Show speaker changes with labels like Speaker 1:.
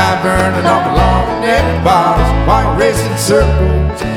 Speaker 1: burning on the long neck bottles while racing circles